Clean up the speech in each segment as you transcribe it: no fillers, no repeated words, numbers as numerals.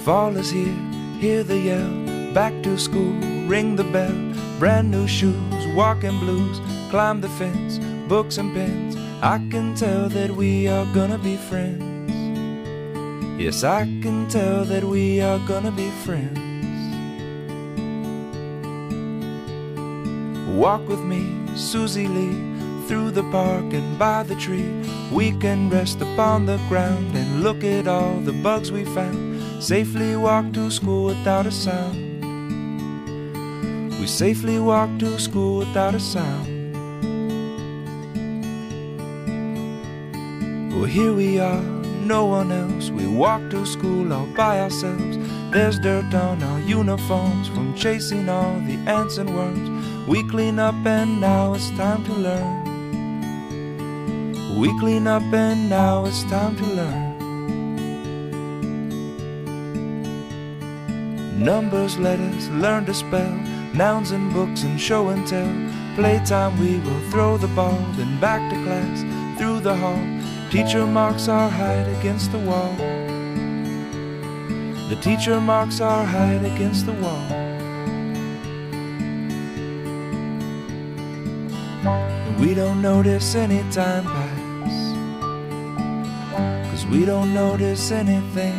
Fall is here, hear the yell, back to school, ring the bell, brand new shoes, walking blues, climb the fence, books and pens. I can tell that we are gonna be friends. Yes, I can tell that we are gonna be friends. Walk with me, Susie Lee, through the park and by the tree. We can rest upon the ground and look at all the bugs we found. Safely walk to school without a sound. We safely walk to school without a sound. Well, here we are, no one else. We walk to school all by ourselves. There's dirt on our uniforms from chasing all the ants and worms. We clean up and now it's time to learn. We clean up and now it's time to learn. Numbers, letters, learn to spell, nouns and books and show and tell. Playtime we will throw the ball, then back to class, through the hall. Teacher marks our height against the wall. The teacher marks our height against the wall. And we don't notice any time pass, 'cause we don't notice anything.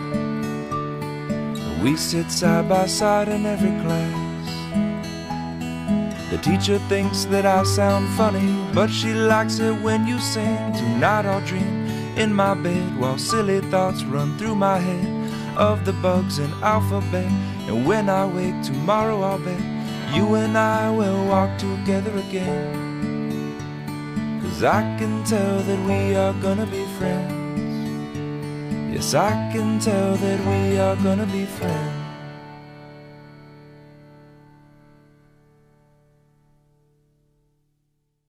We sit side by side in every class. The teacher thinks that I sound funny, but she likes it when you sing. Tonight I'll dream in my bed while silly thoughts run through my head of the bugs in alphabet. And when I wake tomorrow, I'll bet you and I will walk together again. 'Cause I can tell that we are gonna be friends. Yes, I can tell that we are gonna be friends.